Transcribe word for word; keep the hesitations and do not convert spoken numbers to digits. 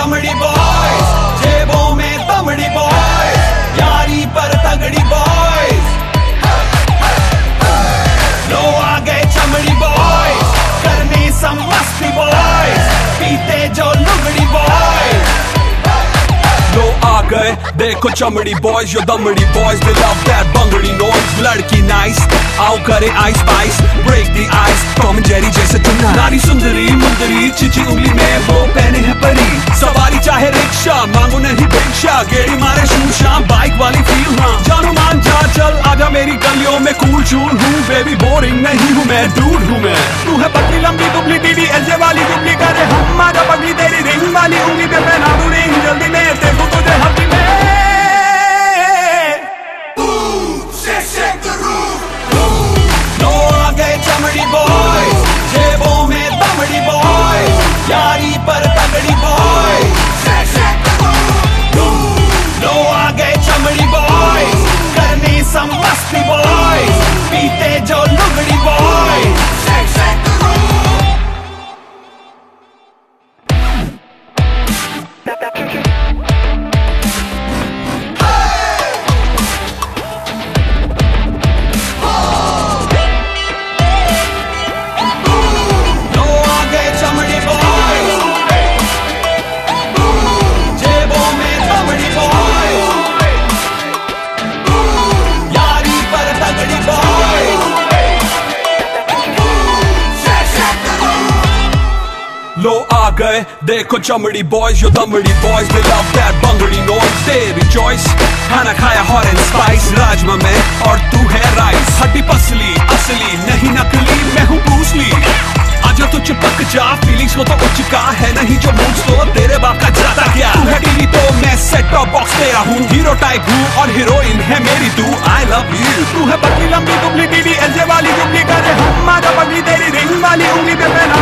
चमड़ी बॉयज, जेबों में दमड़ी बॉयज, यारी पर तगड़ी बॉयज। लो आ गए चमड़ी बॉयज, करने सब मस्ती बॉयज, पीते जो लुगड़ी बॉयज। लो आ गए देखो चमड़ी बॉयज, यो दमड़ी बॉयज, दे लव दैट बंगड़ी नॉइज। लड़की नाइस, आओ करे ice spice, break the ice, Tom and Jerry जैसे तुम। नारी सुंदरी मुंदरी, चिची उंगली में वो पहने है परी। सवारी चाहे रिक्शा, मांगो नहीं भिक्षा, गेड़ी मारे शूशा, बाइक वाली फील। हाँ जानू मान जा चल, आजा मेरी गलियों में, कूल चूल हूँ बेबी, बोरिंग नहीं हूँ मैं, डूड हूँ मैं। तू है पतली लंबी दुबली टीडी, एलजे वाली दुबली करे हम, आजा पगली तेरी रिंग वाली उंगली पे पहना दूं रिंग, जल्दी में देखो तुझे हफ्ती में। लो आ गए चमड़ी बॉयज, जेबों में दमड़ी बॉयज, यारी पर तगड़ी बॉयज। लो आ गए चमड़ी बॉयज, करने सब मस्ती बॉयज, पीते जो लुगड़ी बॉयज। लो आ गए देखो चमड़ी बॉयज, यो दमड़ी बॉयज, दे लव दैट बंगड़ी नॉइज। तेरी चॉइस खाना खाया हॉट एंड स्पाइस, राजमा में और तू है राइस। हड्डी पसली असली नहीं नकली, मैं हूँ ब्रूस ली। आजा तो चिपक जा, फीलिंग्स को तो उचका है नहीं जो मूड्स तो तेरे बाप का जाता क्या। तू है टीवी तो मैं सेट टॉप बॉक्स तेरा हूँ, हीरो टाइप हूँ और हीरोइन है मेरी तू। I love you. तू है पतली लंबी दुबली टीवी, एलजे वाली दुबली करे हम, आजा पगली तेरी रिंग वाली उंगली पे पहना